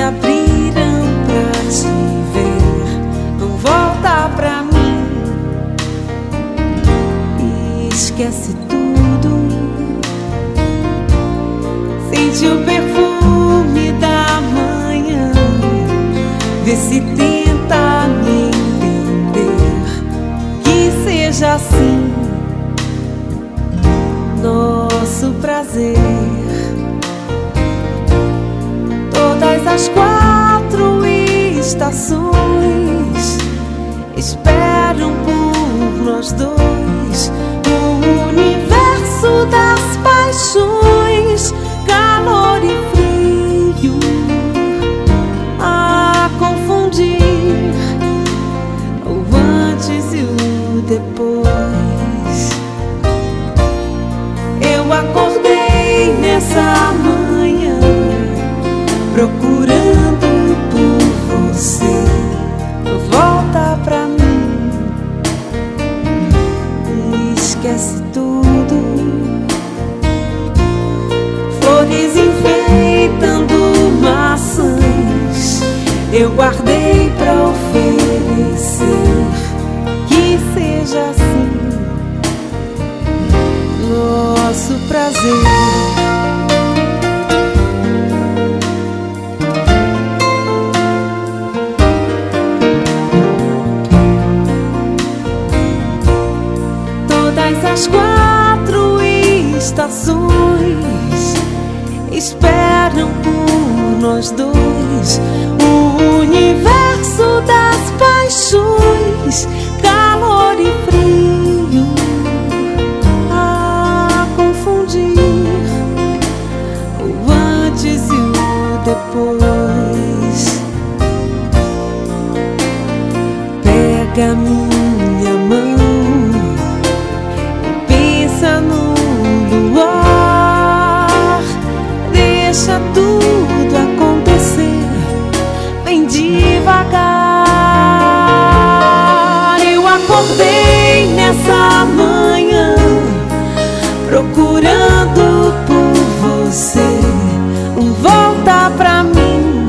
abriram pra te ver. Não volta pra mim, esquece tudo. Sente o perfume da manhã, vê se tenta me entender. Que seja assim nosso prazer. Todas as 4 estações esperam por nós dois. O universo das paixões, calor e frio a confundir, o antes e o depois. Eu acordei nessa manhã procurando por você. Volta pra mim, esquece tudo. Flores enfeitando maçãs, eu guardei pra oferecer. Que seja assim nosso prazer. Todas as 4 estações esperam por nós dois. O universo das paixões, calor e frio a confundir, o antes e o depois. Pega minha mão, deixa tudo acontecer, vem devagar. Eu acordei nessa manhã procurando por você. Volta pra mim,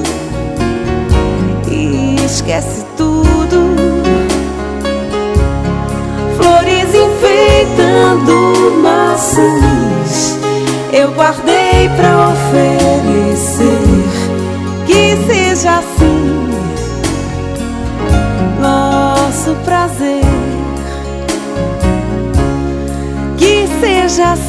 esquece tudo. Flores enfeitando maçãs, eu guardei pra oferecer. Que seja assim nosso prazer. Que seja assim